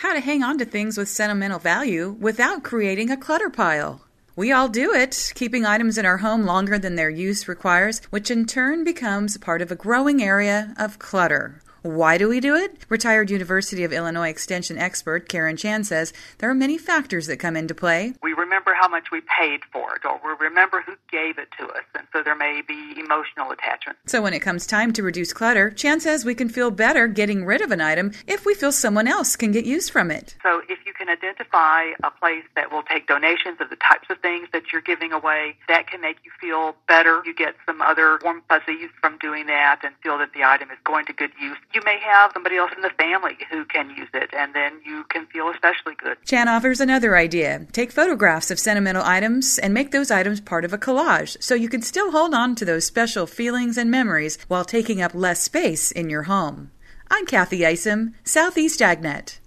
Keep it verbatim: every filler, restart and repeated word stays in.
how to hang on to things with sentimental value without creating a clutter pile. We all do it, keeping items in our home longer than their use requires, which in turn becomes part of a growing area of clutter. Why do we do it? Retired University of Illinois Extension expert Karen Chan says there are many factors that come into play. We remember how much we paid for it, or we remember who gave it to us, and so there may be emotional attachment. So when it comes time to reduce clutter, Chan says we can feel better getting rid of an item if we feel someone else can get use from it. So if you can identify a place that will take donations of the types of things that you're giving away, that can make you feel better. You get some other warm fuzzies from doing that and feel that the item is going to good use. You may have somebody else in the family who can use it, and then you can feel especially good. Chan offers another idea. Take photographs of sentimental items and make those items part of a collage so you can still hold on to those special feelings and memories while taking up less space in your home. I'm Kathy Isom, Southeast AgNet.